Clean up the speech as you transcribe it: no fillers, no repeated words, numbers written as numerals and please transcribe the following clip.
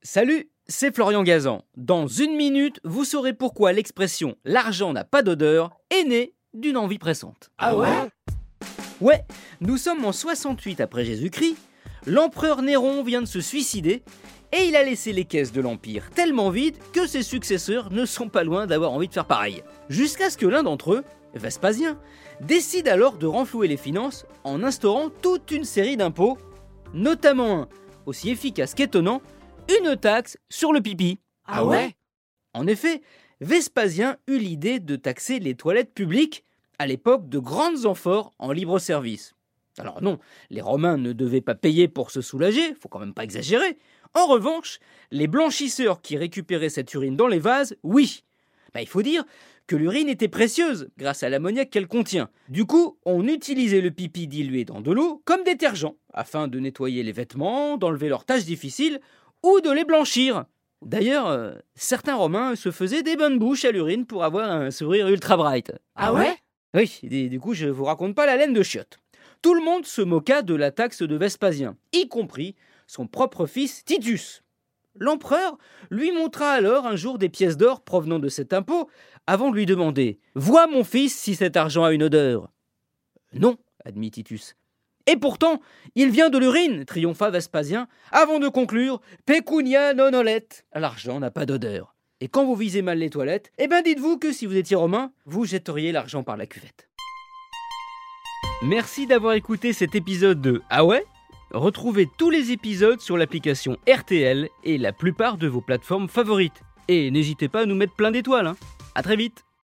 Salut, c'est Florian Gazan. Dans une minute, vous saurez pourquoi l'expression « l'argent n'a pas d'odeur » est née d'une envie pressante. Ah ouais ? Ouais, nous sommes en 68 après Jésus-Christ, l'empereur Néron vient de se suicider et il a laissé les caisses de l'Empire tellement vides que ses successeurs ne sont pas loin d'avoir envie de faire pareil. Jusqu'à ce que l'un d'entre eux, Vespasien, décide alors de renflouer les finances en instaurant toute une série d'impôts, notamment un, aussi efficace qu'étonnant, une taxe sur le pipi. Ah ouais ? En effet, Vespasien eut l'idée de taxer les toilettes publiques, à l'époque de grandes amphores en libre service. Alors non, les Romains ne devaient pas payer pour se soulager, faut quand même pas exagérer. En revanche, les blanchisseurs qui récupéraient cette urine dans les vases, oui. Il faut dire que l'urine était précieuse grâce à l'ammoniac qu'elle contient. Du coup, on utilisait le pipi dilué dans de l'eau comme détergent, afin de nettoyer les vêtements, d'enlever leurs tâches difficiles ou de les blanchir. D'ailleurs, certains Romains se faisaient des bains de bouche à l'urine pour avoir un sourire ultra bright. Ah ouais ? Oui, du coup, je vous raconte pas la laine de chiottes. Tout le monde se moqua de la taxe de Vespasien, y compris son propre fils Titus. L'empereur lui montra alors un jour des pièces d'or provenant de cet impôt, avant de lui demander « Vois, mon fils, si cet argent a une odeur ?» « Non, admit Titus. « Et pourtant, il vient de l'urine, triompha Vespasien, avant de conclure « Pecunia non olet » l'argent n'a pas d'odeur. Et quand vous visez mal les toilettes, dites-vous que si vous étiez romain, vous jetteriez l'argent par la cuvette. Merci d'avoir écouté cet épisode de Ah ouais ? Retrouvez tous les épisodes sur l'application RTL et la plupart de vos plateformes favorites. Et n'hésitez pas à nous mettre plein d'étoiles. À très vite.